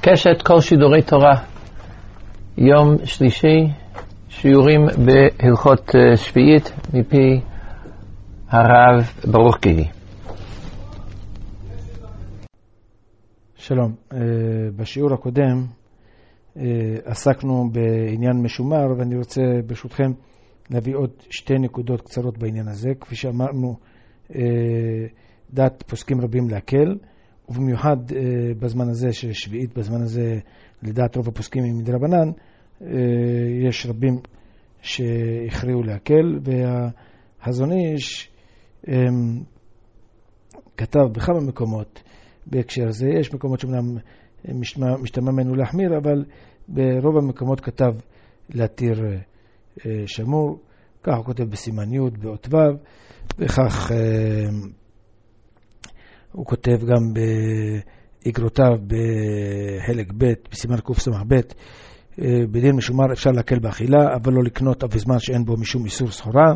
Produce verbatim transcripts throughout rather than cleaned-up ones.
קשת כל שידורי תורה, יום שלישי, שיעורים בהלכות שביעית מפי הרב ברוך גיגי. שלום, בשיעור הקודם עסקנו בעניין משומר, ואני רוצה ברשותכם להביא עוד שתי נקודות קצרות בעניין הזה. כפי שאמרנו, דעת פוסקים רבים להקל, ובמיוחד בזמן הזה של שביעית, בזמן הזה לדעת רוב הפוסקים מדרבנן, יש רבים שהכריעו להקל, והחזון איש כתב בכמה מקומות בהקשר הזה. יש מקומות שאומנם משתמע ממנו להחמיר, אבל ברוב המקומות כתב להתיר שמור. כך הוא כותב בסימן י' באות ו', וכך הוא כותב גם באגרותיו בחלק ב' בסימן קס"ב. בדין משומר אפשר להקל באכילה, אבל לא לקנות אף זמן שאין בו משום איסור סחורה.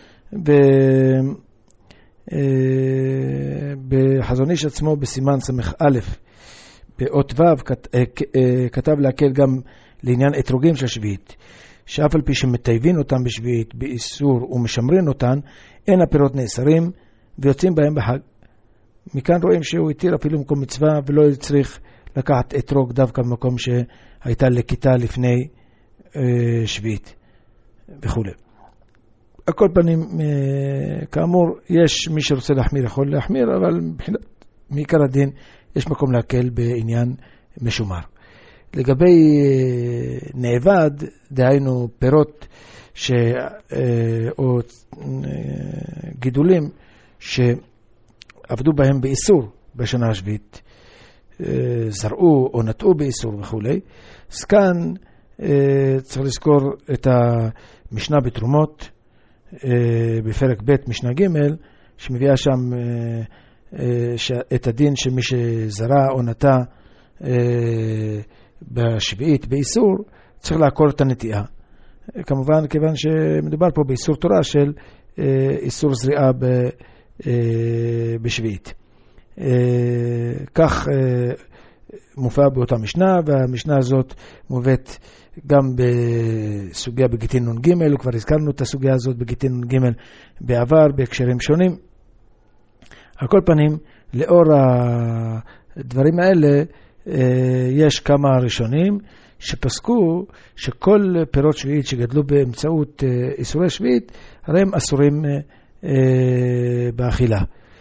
בחזון איש עצמו בסימן סמך א' באות ו' כתב להקל גם לעניין אתרוגים של שביעית, שאף על פי שמטייבים אותם בשביעית באיסור ומשמרים אותן, אין הפירות נאסרים ויוצאים בהם בחג. מכאן רואים שהוא התיר אפילו מקום מצווה, ולא צריך לקחת אתרוג דווקא במקום שהייתה לקיטה לפני אה, שביעית וכו'. הכל פנים, אה, כאמור, יש מי שרוצה להחמיר יכול להחמיר, אבל מבחינת מעיקר הדין יש מקום להקל בעניין משומר. לגבי אה, נאבד, דהיינו פירות ש, אה, או אה, גידולים ש עבדו בהם באיסור בשנה השביעית, זרעו או נטעו באיסור וכו'. אז כאן צריך לזכור את המשנה בתרומות בפרק ב' משנה ג', שמביאה שם את הדין שמי שזרע או נטע בשביעית באיסור צריך לעקור את הנטיעה, כמובן כיוון שמדובר פה באיסור תורה של איסור זריעה ב בשביעית. כך מופיע באותה משנה, והמשנה הזאת מובאת גם בסוגיה בגיטין נון ג', וכבר הזכרנו את הסוגיה הזאת בגיטין נון ג' בעבר בהקשרים שונים. על כל פנים, לאור הדברים האלה יש כמה ראשונים שפסקו שכל פירות שביעית שגדלו באמצעות איסורי שביעית הרי הם אסורים באכילה.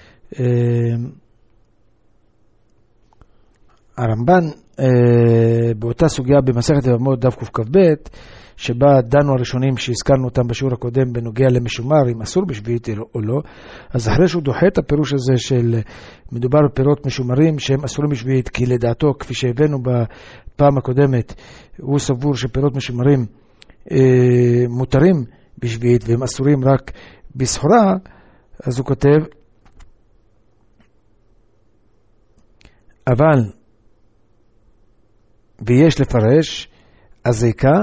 הרמב"ן באותה סוגיה במסכת יבמות דף קכ"ב, שבה דנו הראשונים שהזכרנו אותם בשיעור הקודם בנוגע למשומר אם אסור בשביעית או לא, אז אחרי שהוא דוחה את הפירוש הזה של מדובר בפירות משומרים שהם אסורים בשביעית, כי לדעתו כפי שהבאנו בפעם הקודמת הוא סבור שפירות משומרים מותרים בשביעית והם אסורים רק בסחורה, אז הוא כותב אבל ויש לפרש הזיקה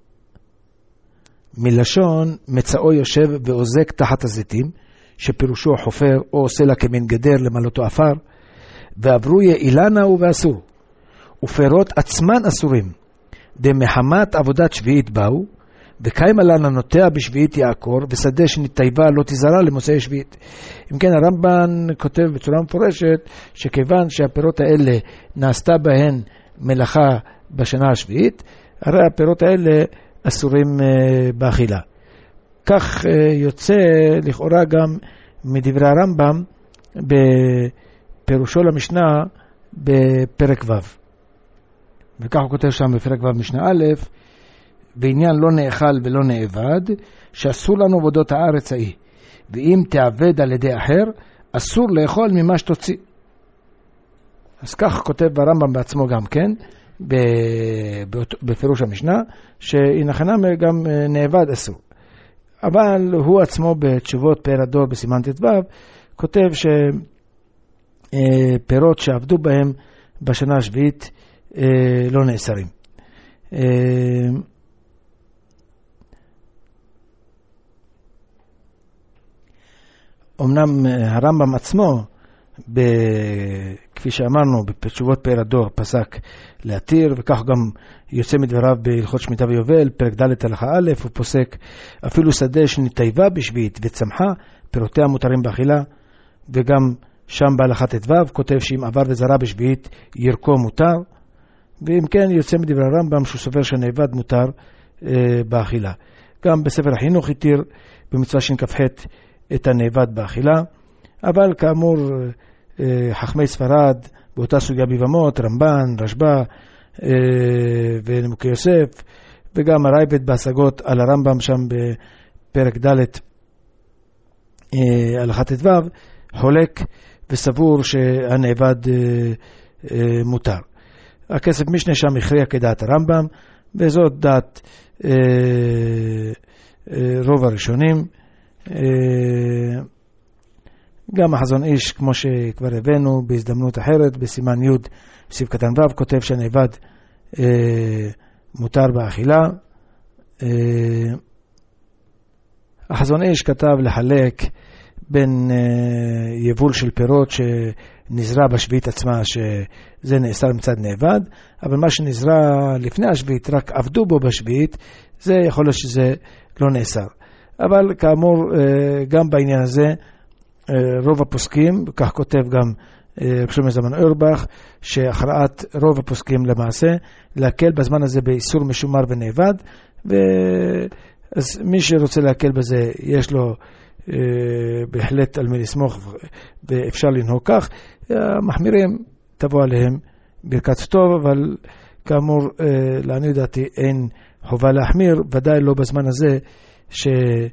מלשון מצאו יושב ועוזק תחת הזיתים, שפירושו חופר או עושה לה כמין גדר למלאתו אפר, ועברו יעילנה ובאסור, ופירות עצמן אסורים דמחמת עבודת שביעית באו, וקיים עלן הנוטע בשביעית יעקור, ושדה שנטייבה לא תזרע למוצאי שביעית. אם כן, הרמב"ן כותב בצורה מפורשת שכיוון שהפירות האלה נעשתה בהן מלאכה בשנה השביעית, הרי הפירות האלה אסורים באכילה. כך יוצא לכאורה גם מדברי הרמב"ם בפירושו למשנה בפרק ו', וכך הוא כותב שם בפרק ו' משנה א', בעניין לא נאכל ולא נאבד, שאסור לנו עבודות הארץ ההיא, ואם תעבד על ידי אחר, אסור לאכול ממה שתוציא. אז כך כותב הרמב"ם בעצמו גם כן, בפירוש המשנה, שהנחנם גם נאבד אסור. אבל הוא עצמו בתשובות פאר הדור בסימן ט"ו, כותב שפירות שעבדו בהם בשנה השביעית לא נאסרים. אמנם הרמב"ם עצמו כפי שאמרנו, בתשובות פאר הדור פסק להתיר, וכך גם יוצא מדבריו בהלכות שמיטה ויובל, פרק ד' הלכה א', הוא פוסק אפילו שדה שנטייבה בשביעית וצמחה, פירותיה מותרים באכילה, וגם שם בהלכה ט"ו כותב שאם עבר וזרע בשביעית ירקו מותר, ואם כן יוצא מדברי הרמב"ם שהוא סובר שנאבד מותר אה, באכילה. גם בספר החינוך התיר במצווה שכ"ח את הנאבד באכילה, אבל כאמור חכמי ספרד באותה סוגיה ביבמות, רמב"ן, רשב"א ונימוקי יוסף, וגם הרייבד בהשגות על הרמב"ם שם בפרק ד' הלכה ט"ו, חולק וסבור שהנאבד מותר. הכסף משנה שם הכריע כדעת הרמב"ם, וזאת דעת רוב הראשונים. גם החזון איש, כמו שכבר הבאנו בהזדמנות אחרת, בסימן י' בסעיף קטן ו', כותב שהנאבד אה, מותר באכילה. אה, החזון איש כתב לחלק בין אה, יבול של פירות שנזרע בשביעית עצמה, שזה נאסר מצד נאבד, אבל מה שנזרע לפני השביעית, רק עבדו בו בשביעית, זה יכול להיות שזה לא נאסר. אבל כאמור, אה, גם בעניין הזה, רוב הפוסקים, כך כותב גם רב שלמה זלמן אוירבך, שהכרעת רוב הפוסקים למעשה להקל בזמן הזה באיסור משומר ונאבד, אז מי שרוצה להקל בזה יש לו אה, בהחלט על מי לסמוך ואפשר לנהוג כך. המחמירים תבוא עליהם ברכת טוב, אבל כאמור אה, לעניות דעתי אין חובה להחמיר, ודאי לא בזמן הזה ש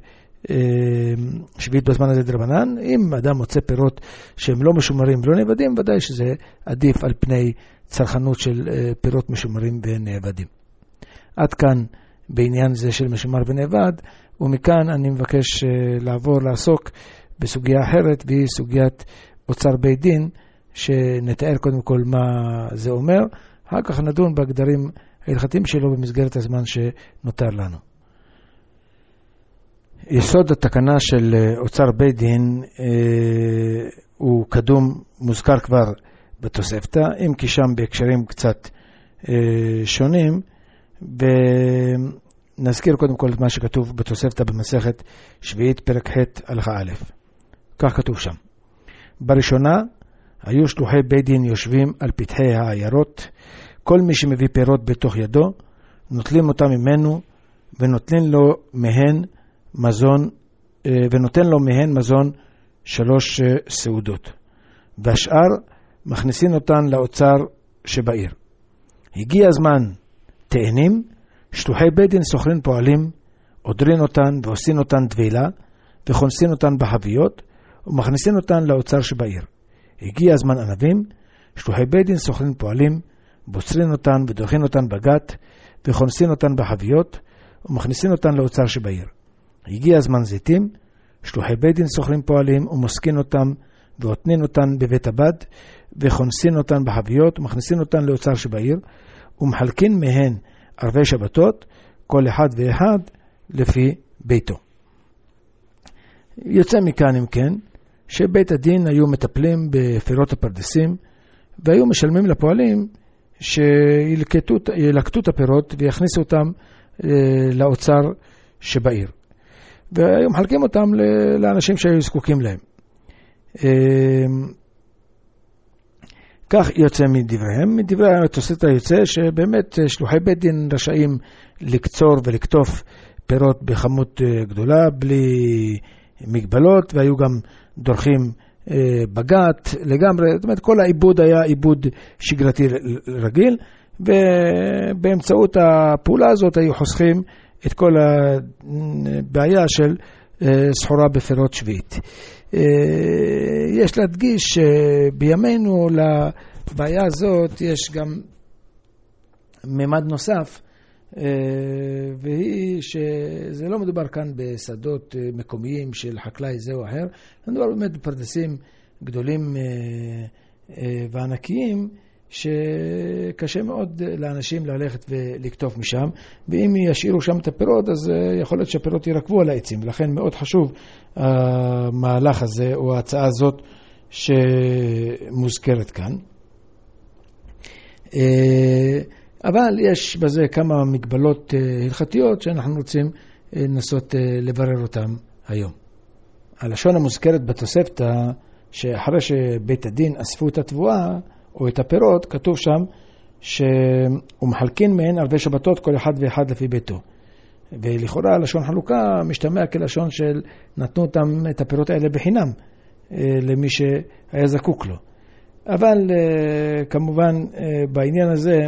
שביעית בזמן הזה דרבנן. אם אדם מוצא פירות שהם לא משומרים ולא נאבדים, ודאי שזה עדיף על פני צרכנות של פירות משומרים ונאבדים. עד כאן בעניין זה של משומר ונאבד, ומכאן אני מבקש לעבור לעסוק בסוגיה אחרת, והיא סוגיית אוצר בית דין, שנתאר קודם כל מה זה אומר, אחר כך נדון בהגדרים ההלכתיים שלו במסגרת הזמן שנותר לנו. יסוד התקנה של אוצר בית דין אה, הוא קדום, מוזכר כבר בתוספתא, אם כי שם בהקשרים קצת אה, שונים, ונזכיר קודם כל את מה שכתוב בתוספתא במסכת שביעית פרק ח' הלכה א'. כך כתוב שם: בראשונה היו שלוחי בית דין יושבים על פתחי העיירות, כל מי שמביא פירות בתוך ידו נוטלים אותם ממנו ונותנים לו מהן מזון, ונותן לו מהן מזון שלוש סעודות, והשאר מכניסים אותן לאוצר שבעיר. הגיע הזמן תאנים, שלוחי בית דין סוחרים פועלים, עודרים אותן ועושים אותן דבילה, וכונסים אותן בחביות, ומכניסים אותן לאוצר שבעיר. הגיע הזמן ענבים, שלוחי בית דין סוחרים פועלים, בוצרים אותן ודוחים אותן בגת, וכונסים אותן בחביות, ומכניסים אותן לאוצר שבעיר. הגיע הזמן זיתים, שלוחי בית דין סוחרים פועלים ומוסקים אותם ועותנים אותן בבית הבד, וכונסים אותן בחביות ומכניסים אותן לאוצר שבעיר, ומחלקים מהן ערבי שבתות, כל אחד ואחד לפי ביתו. יוצא מכאן אם כן, שבית הדין היו מטפלים בפירות הפרדסים, והיו משלמים לפועלים שילקטו את הפירות ויכניסו אותם לאוצר שבעיר. והיו מחלקים אותם לאנשים שהיו זקוקים להם. כך יוצא מדבריהם. מדברי התוספתא יוצא שבאמת שלוחי בית דין רשאים לקצור ולקטוף פירות בכמות גדולה בלי מגבלות, והיו גם דורכים בגת לגמרי. זאת אומרת, כל העיבוד היה עיבוד שגרתי רגיל, ובאמצעות הפעולה הזאת היו חוסכים את כל הבעיה של סחורה בפירות שביעית. יש להדגיש שבימינו לבעיה הזאת יש גם ממד נוסף, והיא שזה לא מדובר כאן בשדות מקומיים של חקלאי זה או אחר, מדובר באמת בפרדסים גדולים וענקיים, שקשה מאוד לאנשים ללכת ולקטוף משם, ואם ישאירו שם את הפירות, אז יכול להיות שהפירות ירקבו על העצים, ולכן מאוד חשוב המהלך הזה או ההצעה הזאת שמוזכרת כאן. אבל יש בזה כמה מגבלות הלכתיות שאנחנו רוצים לנסות לברר אותם היום. הלשון המוזכרת בתוספתא, שאחרי שבית הדין אספו את התבואה או את הפירות, כתוב שם ומחלקין מהן ערבי שבתות כל אחד ואחד לפי ביתו. ולכאורה לשון חלוקה משתמע כלשון של נתנו אותם את הפירות האלה בחינם למי שהיה זקוק לו. אבל כמובן בעניין הזה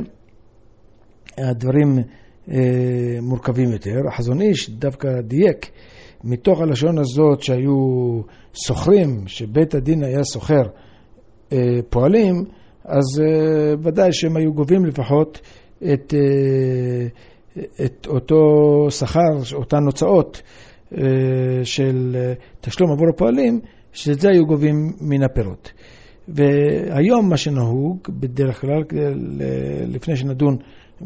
הדברים מורכבים יותר. החזון איש דווקא דייק מתוך הלשון הזאת שהיו סוחרים, שבית הדין היה סוחר פועלים, אז ודאי שהם היו גובים לפחות את, את אותו שכר, אותן הוצאות של תשלום עבור הפועלים, שזה היו גובים מן הפירות. והיום מה שנהוג בדרך כלל, לפני שנדון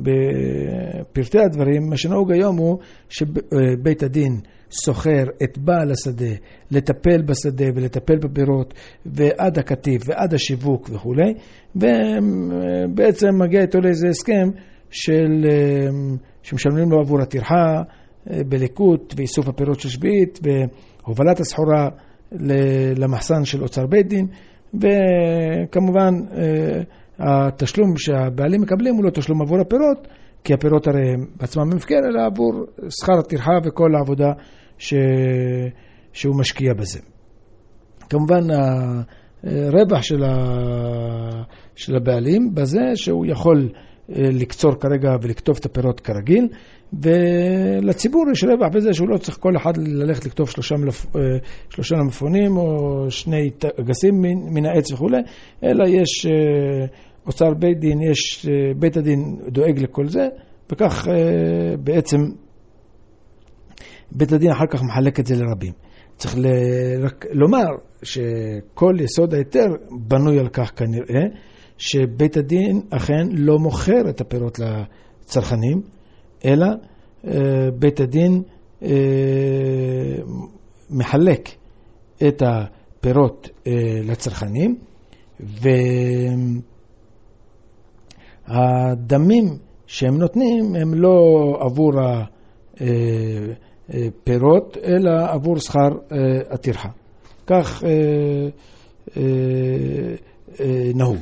בפרטי הדברים, מה שנהוג היום הוא שבית הדין סוחר את בעל השדה לטפל בשדה ולטפל בפירות ועד הקטיף ועד השיווק וכו', ובעצם מגיע איתו לאיזה הסכם של שמשלמים לו עבור הטרחה בליקוט ואיסוף הפירות של שביעית והובלת הסחורה למחסן של אוצר בית דין, וכמובן התשלום שהבעלים מקבלים הוא לא תשלום עבור הפירות, כי הפירות הרי בעצמם מפקר, אלא עבור שכר הטרחה וכל העבודה ש... שהוא משקיע בזה. כמובן הרווח של, ה... של הבעלים בזה שהוא יכול לקצור כרגע ולכתוב את הפירות כרגיל, ולציבור יש רווח בזה שהוא לא צריך כל אחד ללכת לכתוב שלושה, מלפ... שלושה מלפפונים או שני גסים מן, מן העץ וכו', אלא יש אוצר בית דין, יש בית הדין דואג לכל זה, וכך בעצם בית הדין אחר כך מחלק את זה לרבים. צריך ל... רק לומר שכל יסוד היתר בנוי על כך כנראה, שבית הדין אכן לא מוכר את הפירות לצרכנים, אלא בית הדין מחלק את הפירות לצרכנים, והדמים שהם נותנים הם לא עבור הפירות, אלא עבור שכר הטרחה. כך נהוג.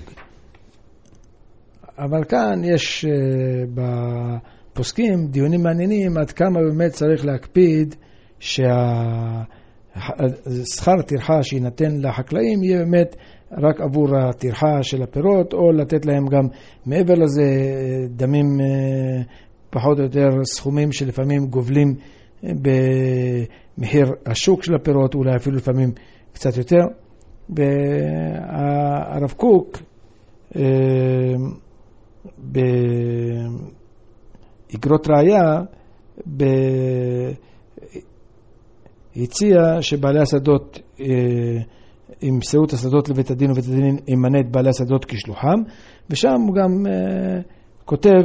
אבל כאן יש בפוסקים דיונים מעניינים עד כמה באמת צריך להקפיד שהשכר הטרחה שיינתן לחקלאים יהיה באמת רק עבור הטרחה של הפירות, או לתת להם גם מעבר לזה דמים פחות או יותר סכומים שלפעמים גובלים במחיר השוק של הפירות, אולי אפילו לפעמים קצת יותר. והרב קוק באגרות ראיה הציע שבעלי השדות ימסרו את השדות לבית הדין, ובית הדין ימנה את בעלי השדות כשלוחם, ושם הוא גם כותב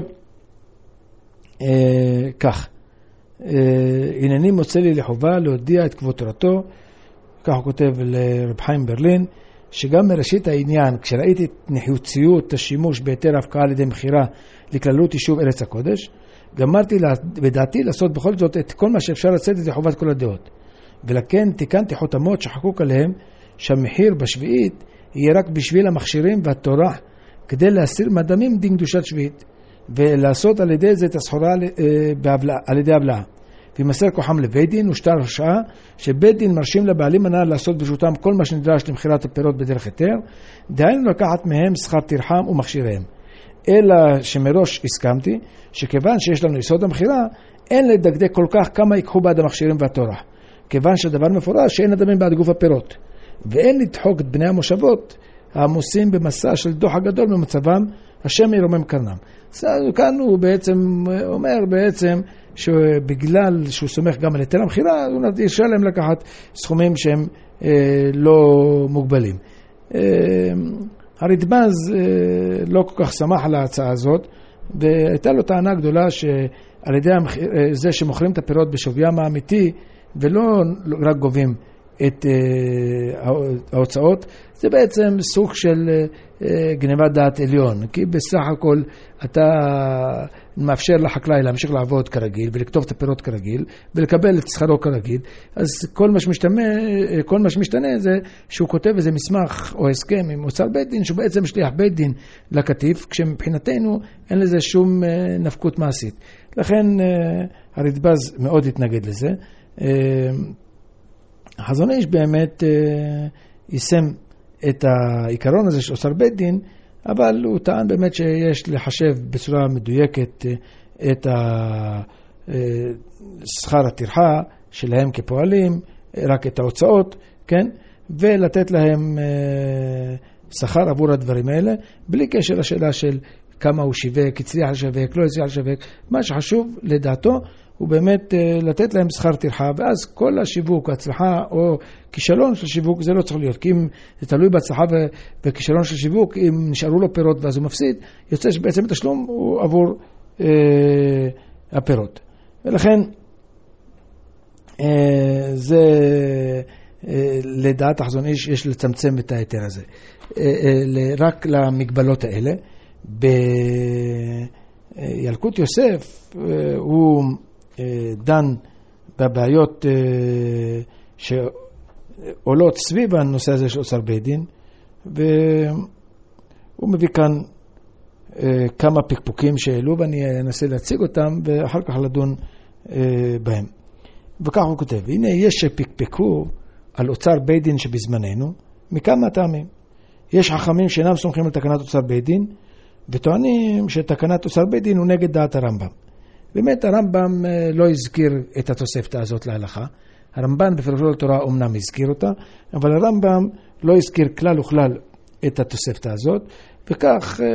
כך: הנני מוצא לי לחובה להודיע את כבוד תורתו. כך הוא כותב לרב חיים ברלין, שגם מראשית העניין, כשראיתי את נחוציות השימוש בהיתר הפקעה על ידי מחירה לכללות יישוב ארץ הקודש, גמרתי בדעתי לעשות בכל זאת את כל מה שאפשר לצאת את חובת כל הדעות. ולכן תיקנתי חותמות שחקוק עליהם שהמחיר בשביעית יהיה רק בשביל המכשירים והתורה, כדי להסיר מדמים דין קדושת שביעית, ולעשות על ידי זה את הסחורה על ידי הבלעה. וימסר כוחם לבית דין ושטר הרשאה, שבית דין מרשים לבעלים הנ"ל לעשות ברשותם כל מה שנדרש למכירת הפירות בדרך היתר, דהיינו לקחת מהם שכר טרחם ומכשיריהם. אלא שמראש הסכמתי שכיוון שיש לנו יסוד המכירה, אין לדקדק כל כך כמה ייקחו בעד המכשירים והטורח, כיוון שהדבר מפורש שאין אדמים בעד גוף הפירות, ואין לדחוק את בני המושבות העמוסים במסע של דוח הגדול במצבם, השם ירומם קרנם. כאן הוא בעצם אומר בעצם שבגלל שהוא סומך גם על היתר המכירה, הוא ירשה להם לקחת סכומים שהם אה, לא מוגבלים. אה, הרדב"ז אה, לא כל כך שמח על ההצעה הזאת, והייתה לו טענה גדולה שעל ידי המחיר, זה שמוכרים את הפירות בשוויים האמיתי, ולא רק גובים את ההוצאות, זה בעצם סוג של גניבת דעת עליון, כי בסך הכל אתה מאפשר לחקלאי להמשיך לעבוד כרגיל ולכתוב את הפירות כרגיל ולקבל את שכרו כרגיל. אז כל מה שמשתנה, כל מה שמשתנה זה שהוא כותב איזה מסמך או הסכם עם אוצר בית דין שהוא בעצם שליח בית דין לקטיף, כשמבחינתנו אין לזה שום נפקות מעשית. לכן הרדב"ז מאוד התנגד לזה. החזון איש באמת יישם את העיקרון הזה של אוצר בית דין, אבל הוא טען באמת שיש לחשב בצורה מדויקת את שכר הטרחה שלהם כפועלים, רק את ההוצאות, כן? ולתת להם שכר עבור הדברים האלה, בלי קשר לשאלה של כמה הוא שיווק, הצליח לשווק, לא הצליח לשווק. מה שחשוב לדעתו הוא באמת לתת להם שכר טרחה, ואז כל השיווק, הצלחה או כישלון של שיווק, זה לא צריך להיות. כי אם זה תלוי בהצלחה וכישלון של שיווק, אם נשארו לו פירות ואז הוא מפסיד, יוצא שבעצם התשלום הוא עבור אה, הפירות. ולכן אה, זה אה, לדעת החזון איש יש לצמצם את היתר הזה. אה, אה, רק למגבלות האלה. בילקוט יוסף אה, הוא דן בבעיות שעולות סביב הנושא הזה של אוצר בית דין, והוא מביא כאן כמה פקפוקים שהעלו, ואני אנסה להציג אותם ואחר כך לדון בהם. וכך הוא כותב: הנה יש שפקפקו על אוצר בית דין שבזמננו מכמה טעמים. יש חכמים שאינם סומכים על תקנת אוצר בית דין וטוענים שתקנת אוצר בית דין הוא נגד דעת הרמב"ם. באמת הרמב"ם לא הזכיר את התוספתא הזאת להלכה. הרמב"ן בפירושו לתורה אומנם הזכיר אותה, אבל הרמב"ם לא הזכיר כלל וכלל את התוספתא הזאת, וכך אה,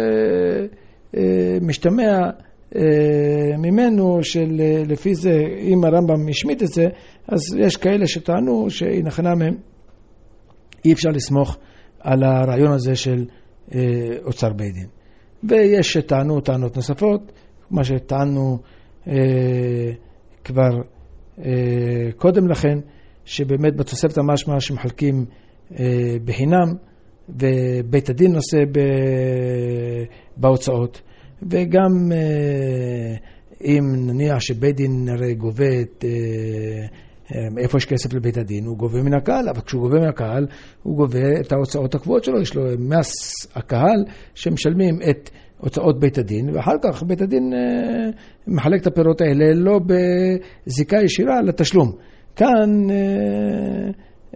אה, משתמע אה, ממנו שלפי זה, אם הרמב"ם השמיט את זה, אז יש כאלה שטענו שהנחנה מהם אי אפשר לסמוך על הרעיון הזה של אה, אוצר בית דין. ויש שטענו טענות נוספות, מה שטענו אה, כבר אה, קודם לכן, שבאמת בתוספתא משמע שמחלקים אה, בחינם, ובית הדין נושא ב, בהוצאות, וגם אה, אם נניח שבית דין הרי גובה את אה, איפה יש כסף לבית הדין, הוא גובה מן הקהל, אבל כשהוא גובה מן הקהל, הוא גובה את ההוצאות הקבועות שלו, יש לו מס הקהל שמשלמים את הוצאות בית הדין, ואחר כך בית הדין אה, מחלק את הפירות האלה לא בזיקה ישירה לתשלום. כאן אה,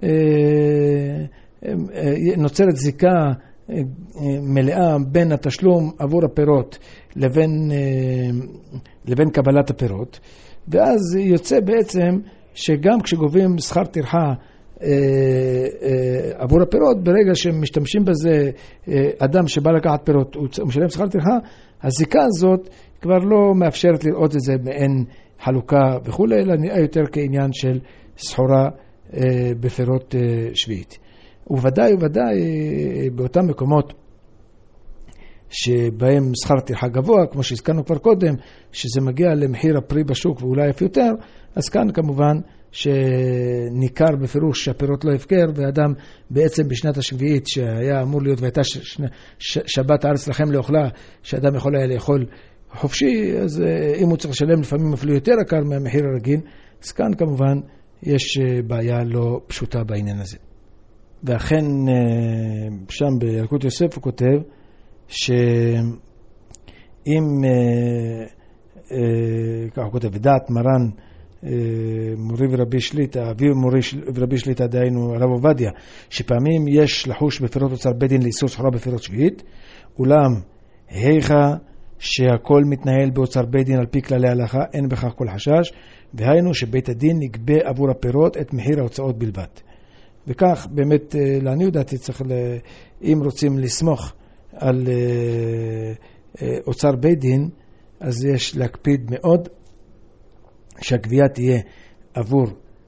אה, אה, נוצרת זיקה אה, מלאה בין התשלום עבור הפירות לבין, אה, לבין קבלת הפירות, ואז יוצא בעצם שגם כשגובים שכר טרחה אה, אה, עבור הפירות, ברגע שמשתמשים בזה אה, אדם שבא לקחת פירות, הוא משלם שכר טרחה, הזיקה הזאת כבר לא מאפשרת לראות את זה מעין חלוקה וכו', אלא נראה יותר כעניין של סחורה אה, בפירות אה, שביעית. וודאי וודאי אה, באותם מקומות שבהם שכר טרחה גבוה, כמו שהזכרנו כבר קודם, שזה מגיע למחיר הפרי בשוק ואולי אף יותר, אז כאן כמובן שניכר בפירוש שהפירות לא הפקר, ואדם בעצם בשנת השביעית שהיה אמור להיות, והייתה ש... ש... שבת הארץ לכם לאוכלה, שאדם יכול היה לאכול חופשי, אז אם הוא צריך לשלם לפעמים אפילו יותר יקר מהמחיר הרגיל, אז כאן כמובן יש בעיה לא פשוטה בעניין הזה. ואכן שם בילקוט יוסף הוא כותב שאם כך הוא כותב, דעת מרן מורי ורבי שליטה, אבי מורי ורבי שליטה, דהיינו הרב עובדיה, שפעמים יש לחוש בפירות אוצר בית דין לאיסור סחורה בפירות שביעית, אולם היכה שהכל מתנהל באוצר בית דין על פי כללי ההלכה, אין בכך כל חשש, והיינו שבית הדין יגבה עבור הפירות את מחיר ההוצאות בלבד. וכך באמת לעניות דעתי צריך, אם רוצים לסמוך על אוצר בית דין, אז יש להקפיד מאוד שהגבייה תהיה עבור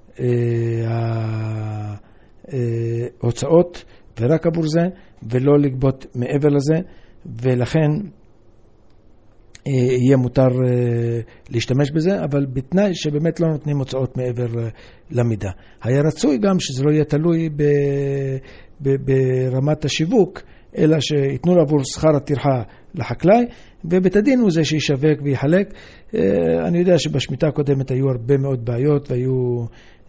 ההוצאות ורק עבור זה, ולא לגבות מעבר לזה. ולכן יהיה מותר להשתמש בזה, אבל בתנאי שבאמת לא נותנים הוצאות מעבר למידה. היה רצוי גם שזה לא יהיה תלוי ב, ב, ברמת השיווק, אלא שיתנו עבור שכר הטרחה לחקלאי, ובית הדין הוא זה שישווק ויחלק. אני יודע שבשמיטה הקודמת היו הרבה מאוד בעיות, והיו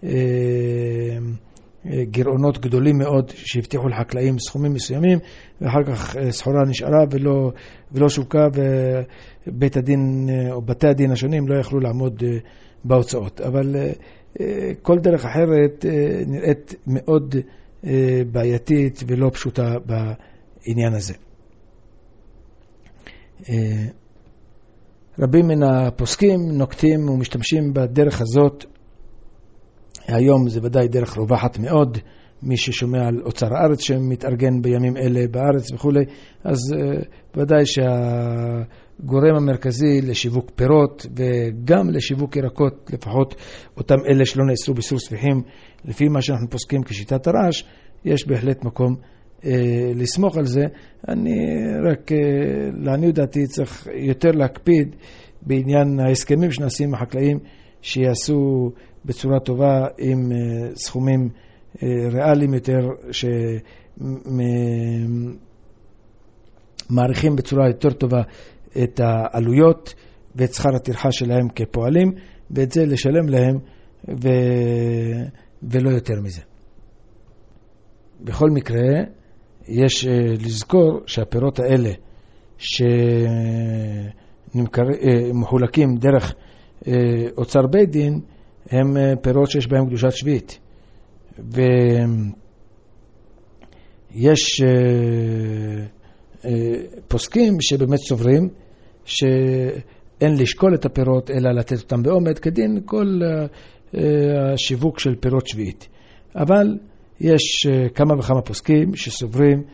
גירעונות גדולים מאוד שהבטיחו לחקלאים סכומים מסוימים, ואחר כך סחורה נשארה ולא, ולא שוקה, ובית הדין או בתי הדין השונים לא יכלו לעמוד בהוצאות. אבל כל דרך אחרת נראית מאוד בעייתית ולא פשוטה בעניין הזה. רבים מן הפוסקים נוקטים ומשתמשים בדרך הזאת. היום זה ודאי דרך רווחת מאוד, מי ששומע על אוצר הארץ שמתארגן בימים אלה בארץ וכו', אז ודאי שהגורם המרכזי לשיווק פירות וגם לשיווק ירקות, לפחות אותם אלה שלא נאסרו בסור ספיחים, לפי מה שאנחנו פוסקים כשיטת הרעש, יש בהחלט מקום אה, לסמוך על זה. אני רק, אה, לעניות דעתי, צריך יותר להקפיד בעניין ההסכמים שנעשים עם החקלאים, שיעשו בצורה טובה עם uh, סכומים uh, ריאליים יותר, שמעריכים בצורה יותר טובה את העלויות ואת שכר הטרחה שלהם כפועלים, ואת זה לשלם להם ו... ולא יותר מזה. בכל מקרה, יש uh, לזכור שהפירות האלה שמחולקים דרך uh, אוצר בית דין, הם פירות שיש בהם קדושת שביעית. ויש פוסקים שבאמת סוברים שאין לשקול את הפירות אלא לתת אותם בעומד כדין כל השיווק של פירות שביעית. אבל יש כמה וכמה פוסקים שסוברים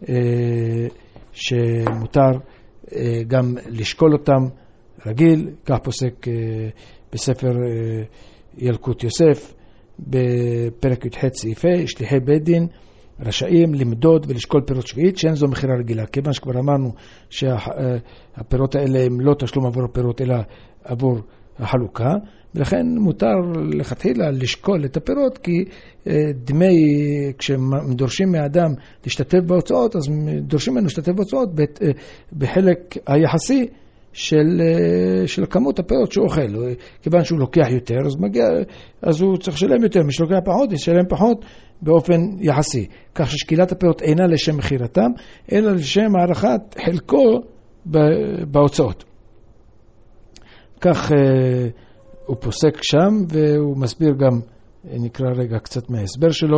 שמותר גם לשקול אותם רגיל. כך פוסק בספר ילקוט יוסף בפרק י"ח סעיף ה', שליחי בית דין רשאים למדוד ולשקול פירות שביעית שאין זו מחירה רגילה, כיוון שכבר אמרנו שהפירות האלה הם לא תשלום עבור הפירות אלא עבור החלוקה, ולכן מותר לכתחילה לשקול את הפירות, כי דמי, כשדורשים מהאדם להשתתף בהוצאות, אז דורשים ממנו להשתתף בהוצאות בחלק היחסי של, של כמות הפירות שהוא אוכל. כיוון שהוא לוקח יותר, אז מגיע, אז הוא צריך לשלם יותר. מי שלוקח פחות, ישלם פחות באופן יחסי. כך ששקילת הפירות אינה לשם מחירתם, אלא לשם הערכת חלקו בהוצאות. כך הוא פוסק שם, והוא מסביר גם, נקרא רגע קצת מההסבר שלו.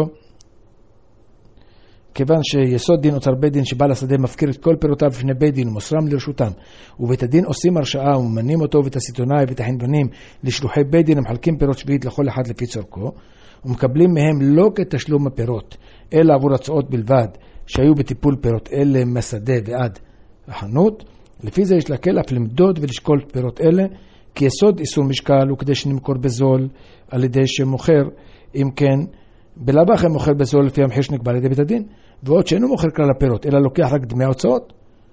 כיוון שיסוד דין אוצר בית דין שבעל השדה מפקיר את כל פירותיו בפני בית דין ומוסרם לרשותם, ובית הדין עושים הרשאה וממנים אותו ואת הסיטונאי ואת החנוונים לשלוחי בית דין, המחלקים פירות שביעית לכל אחד לפי צורכו, ומקבלים מהם לא כתשלום הפירות, אלא עבור הצעות בלבד שהיו בטיפול פירות אלה מהשדה ועד החנות. לפי זה יש להקל אף למדוד ולשקול פירות אלה, כי יסוד איסור משקל הוא כדי שנמכור בזול על ידי שמוכר, אם כן בלאו הכי מוכר בזול לפי המחיר שנקבע על ידי בית הדין, ועוד שאינו מוכר כלל הפירות אלא לוקח רק דמי ההוצאות.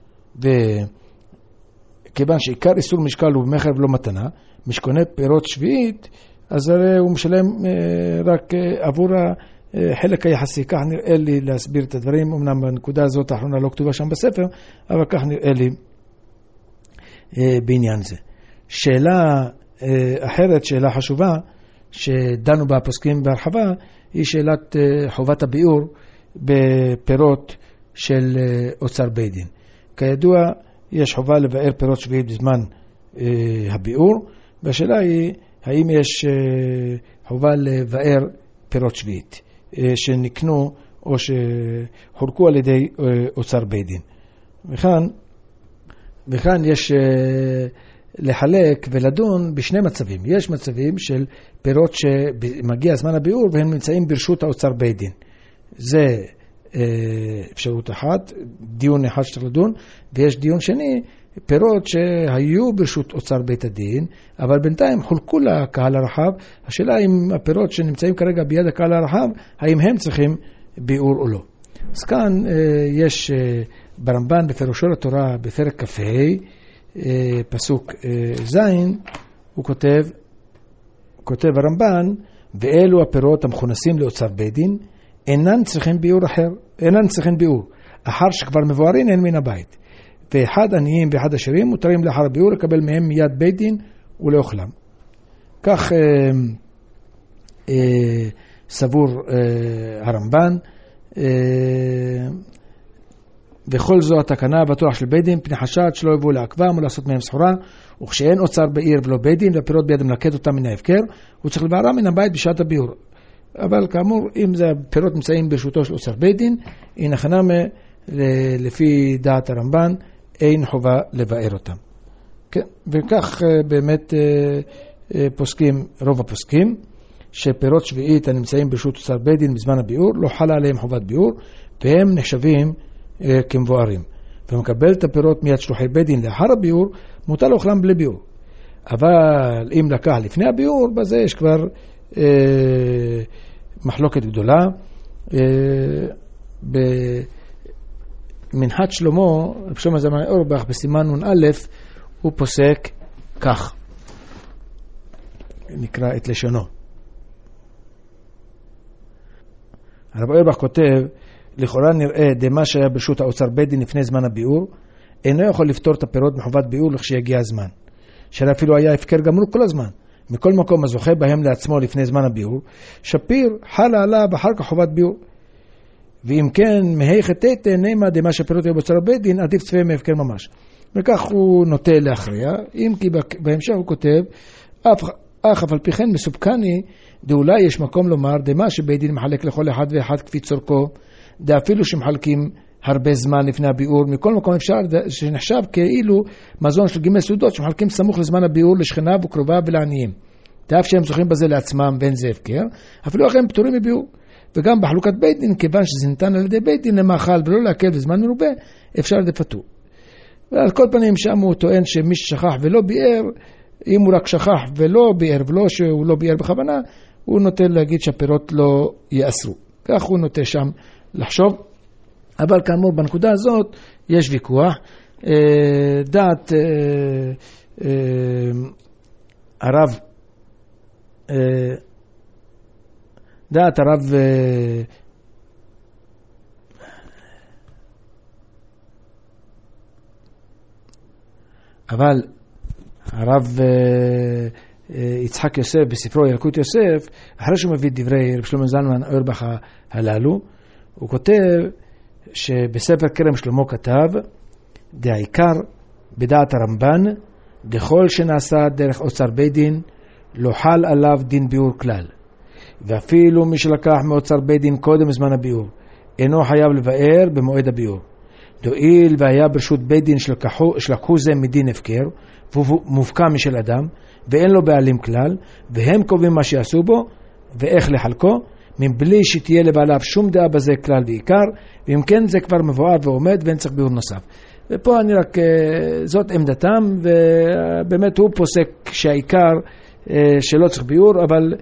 וכיוון שעיקר איסור משקל הוא במחר ולא מתנה, מי שקונה פירות שביעית, אז הרי הוא משלם רק עבור החלק היחסי. כך נראה לי להסביר את הדברים. אמנם בנקודה הזאת האחרונה לא כתובה שם בספר, אבל כך נראה לי בעניין זה. שאלה אחרת, שאלה חשובה שדנו בה פוסקים בהרחבה, היא שאלת חובת הביאור בפירות של אוצר בית דין. כידוע, יש חובה לבאר פירות שביעית בזמן הביאור, והשאלה היא האם יש חובה לבאר פירות שביעית שנקנו או שחולקו על ידי אוצר בית דין. וכאן, וכאן יש לחלק ולדון בשני מצבים. יש מצבים של פירות שמגיע זמן הביאור והם נמצאים ברשות האוצר בית דין. זה אפשרות אחת, דיון אחד שצריך לדון, ויש דיון שני, פירות שהיו ברשות אוצר בית הדין, אבל בינתיים חולקו לקהל הרחב. השאלה אם הפירות שנמצאים כרגע ביד הקהל הרחב, האם הם צריכים ביאור או לא. אז כאן יש ברמב"ן בפירושו לתורה בפרק כ"ה, פסוק זין, הוא כותב, כותב הרמב"ן, ואלו הפירות המכונסים לאוצר בית דין, אינן צריכים ביאור אחר, אינן צריכים ביאור, אחר שכבר מבוארים אין מן הבית. ואחד עניים ואחד עשירים מותרים לאחר הביאור לקבל מהם מיד בית דין ולאוכלם. כך אה, אה, סבור אה, הרמב"ן, אה, וכל זו התקנה בטוח של בית דין, פני חשד שלא יבואו לעכבם ולעשות מהם סחורה, וכשאין אוצר בעיר ולא בית דין, והפירות בידם לקט אותם מן ההפקר, הוא צריך לבערם מן הבית בשעת הביאור. אבל כאמור, אם זה הפירות נמצאים ברשותו של אוצר בית דין, אין הכנמה, לפי דעת הרמב"ן, אין חובה לבאר אותם. כן? וכך באמת פוסקים, רוב הפוסקים, שפירות שביעית הנמצאים ברשות אוצר בית דין בזמן הביאור, לא חלה עליהם חובת ביאור, והם נחשבים כמבוארים. ומקבל את הפירות מיד שלוחי בית דין לאחר הביאור, מותר לאוכלם בלי ביאור. אבל אם לקח לפני הביאור, בזה יש כבר אה, מחלוקת גדולה. אה, במנחת שלמה, רב שלמה זלמן אוירבך, בסימן נון א', הוא פוסק כך. נקרא את לשונו. הרב אוירבך כותב, לכאורה נראה דמה שהיה ברשות האוצר בית דין לפני זמן הביאור, אינו יכול לפתור את הפירות מחובת ביאור לכשיגיע הזמן. שהרי אפילו היה הפקר גמור כל הזמן. מכל מקום הזוכה בהם לעצמו לפני זמן הביאור, שפיר חלה עליו אחר כך חובת ביאור. ואם כן, מהי חטאת נעמה דמה שהפירות היו באוצר בית דין, עדיף צפה מהפקר ממש. וכך הוא נוטה להכריע, אם כי בהמשך הוא כותב, אף, אך אף על פי כן מסופקני, דאולי יש מקום לומר, דמה שבית דין מחלק לכל אחד ואחד כפי צורכו, דאפילו שמחלקים הרבה זמן לפני הביאור, מכל מקום אפשר שנחשב כאילו מזון של גימי סעודות שמחלקים סמוך לזמן הביאור לשכניו וקרוביו ולעניים. תאף שהם זוכים בזה לעצמם ואין זה הפקר, אפילו אחרי הם פטורים מביאור. וגם בחלוקת בית דין, כיוון שזה ניתן על ידי בית דין למאכל ולא להקל בזמן מרובה, אפשר לפתור. ועל כל פנים שם הוא טוען שמי ששכח ולא ביאר, אם הוא רק שכח ולא ביאר ולא שהוא לא ביאר בכוונה, הוא נוטה להגיד שהפירות לא יאסרו. כך הוא נוטה שם לחשוב. אבל כאמור בנקודה הזאת יש ויכוח. דעת הרב דעת הרב אבל הרב יצחק יוסף בספרו ילקוט יוסף, אחרי שהוא מביא דברי רב שלמה זלמן אוירבך הללו, הוא כותב שבספר כרם שלמה כתב, דעיקר בדעת הרמב"ן, דכל שנעשה דרך אוצר בית דין, לא חל עליו דין ביאור כלל. ואפילו מי שלקח מאוצר בית דין קודם זמן הביאור, אינו חייב לבאר במועד הביאור. דואיל והיה ברשות בית דין שלקחו, שלקחו זה מדין הפקר, והוא מופקע משל אדם, ואין לו בעלים כלל, והם קובעים מה שיעשו בו, ואיך לחלקו, מבלי שתהיה לבעליו שום דעה בזה כלל ועיקר, ואם כן זה כבר מבואר ועומד ואין צריך ביאור נוסף. ופה אני רק, זאת עמדתם, ובאמת הוא פוסק שהעיקר שלא צריך ביאור, אבל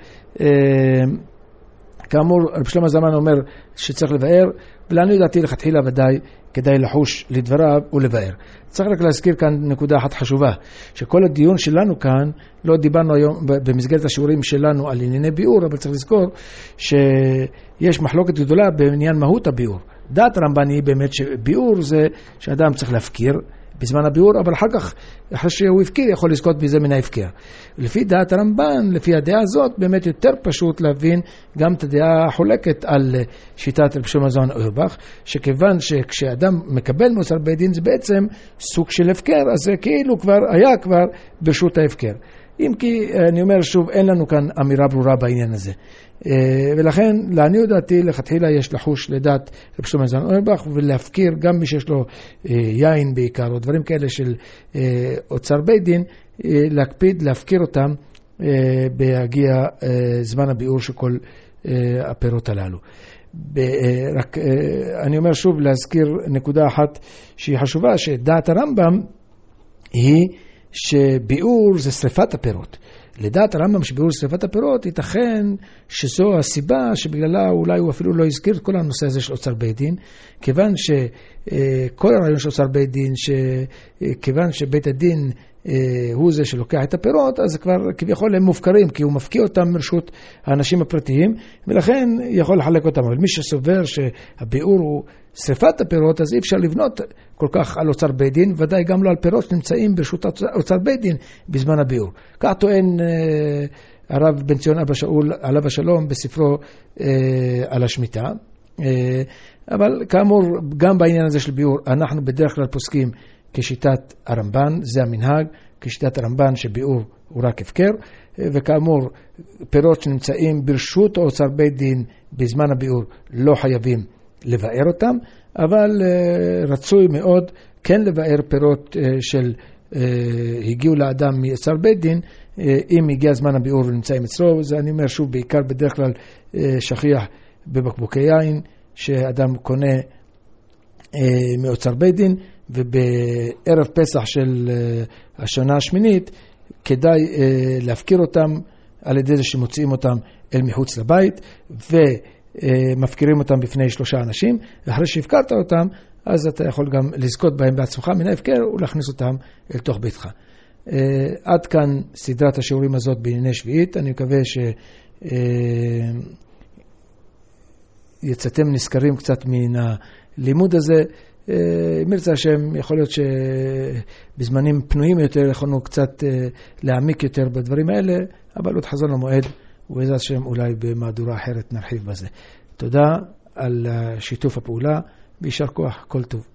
כאמור רב שלמה זלמן אומר שצריך לבאר, ולעניות דעתי לכתחילה ודאי כדאי לחוש לדבריו ולבאר. צריך רק להזכיר כאן נקודה אחת חשובה, שכל הדיון שלנו כאן, לא דיברנו היום במסגרת השיעורים שלנו על ענייני ביאור, אבל צריך לזכור שיש מחלוקת גדולה בעניין מהות הביאור. דעת הרמב"ן היא באמת שביאור זה שאדם צריך להפקיר בזמן הביאור, אבל אחר כך, אחרי שהוא הפקיר, יכול לזכות בזה מן ההפקר. לפי דעת הרמב"ן, לפי הדעה הזאת, באמת יותר פשוט להבין גם את הדעה החולקת על שיטת רב שלמה זלמן אוירבך, שכיוון שכשאדם מקבל מאוצר בית דין, זה בעצם סוג של הפקר, אז זה כאילו כבר היה כבר ברשות ההפקר. אם כי, אני אומר שוב, אין לנו כאן אמירה ברורה בעניין הזה. ולכן, לעניות דעתי, לכתחילה יש לחוש לדעת רב שלמה זלמן אוירבך, ולהפקיר גם מי שיש לו יין בעיקר, או דברים כאלה של אוצר בית דין, להקפיד, להפקיר אותם בהגיע זמן הביאור של כל הפירות הללו. רק אני אומר שוב, להזכיר נקודה אחת שהיא חשובה, שדעת הרמב"ם היא שביאור זה שריפת הפירות. לדעת הרמב"ם שביאור שריפת הפירות, ייתכן שזו הסיבה שבגללה אולי הוא אפילו לא הזכיר את כל הנושא הזה של אוצר בית דין, כיוון שכל הרעיון של אוצר בית דין, כיוון שבית הדין הוא זה שלוקח את הפירות, אז כבר כביכול הם מופקרים, כי הוא מפקיע אותם מרשות האנשים הפרטיים, ולכן יכול לחלק אותם. אבל מי שסובר שהביאור הוא שריפת הפירות, אז אי אפשר לבנות כל כך על אוצר בית דין, ודאי גם לא על פירות שנמצאים ברשות אוצר בית דין בזמן הביאור. כך טוען אה, הרב בן ציון אבא שאול עליו השלום בספרו אה, על השמיטה. אה, אבל כאמור, גם בעניין הזה של ביאור, אנחנו בדרך כלל פוסקים כשיטת הרמב"ן, זה המנהג, כשיטת הרמב"ן שביאור הוא רק הפקר, וכאמור, פירות שנמצאים ברשות אוצר בית דין בזמן הביאור לא חייבים לבאר אותם, אבל רצוי מאוד כן לבאר פירות של הגיעו לאדם מאוצר בית דין, אם הגיע זמן הביאור ונמצאים אצלו. זה אני אומר שוב, בעיקר בדרך כלל שכיח בבקבוקי יין, שאדם קונה מאוצר בית דין, ובערב פסח של השנה השמינית, כדאי להפקיר אותם על ידי זה שמוציאים אותם אל מחוץ לבית, ומפקירים אותם בפני שלושה אנשים, ואחרי שהפקרת אותם, אז אתה יכול גם לזכות בהם בעצמך מן ההפקר, ולהכניס אותם אל תוך ביתך. עד כאן סדרת השיעורים הזאת בענייני שביעית. אני מקווה שיצאתם נזכרים קצת מן הלימוד הזה. אם ירצה השם, יכול להיות שבזמנים פנויים יותר יכולנו קצת להעמיק יותר בדברים האלה, אבל עוד חזון למועד, ובעזרת השם אולי במהדורה אחרת נרחיב בזה. תודה על שיתוף הפעולה, וישר כוח, כל טוב.